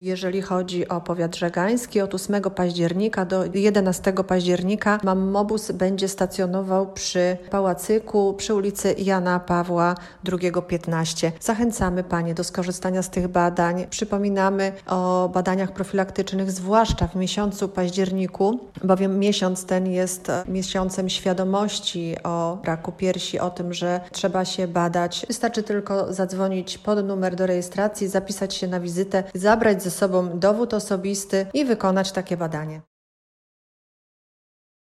Jeżeli chodzi o powiat żegański, od 8 października do 11 października Mammobus będzie stacjonował przy Pałacyku przy ulicy Jana Pawła II 15. Zachęcamy Panie do skorzystania z tych badań. Przypominamy o badaniach profilaktycznych, zwłaszcza w miesiącu październiku, bowiem miesiąc ten jest miesiącem świadomości o raku piersi, o tym, że trzeba się badać. Wystarczy tylko zadzwonić pod numer do rejestracji, zapisać się na wizytę, zabrać ze sobą dowód osobisty i wykonać takie badanie.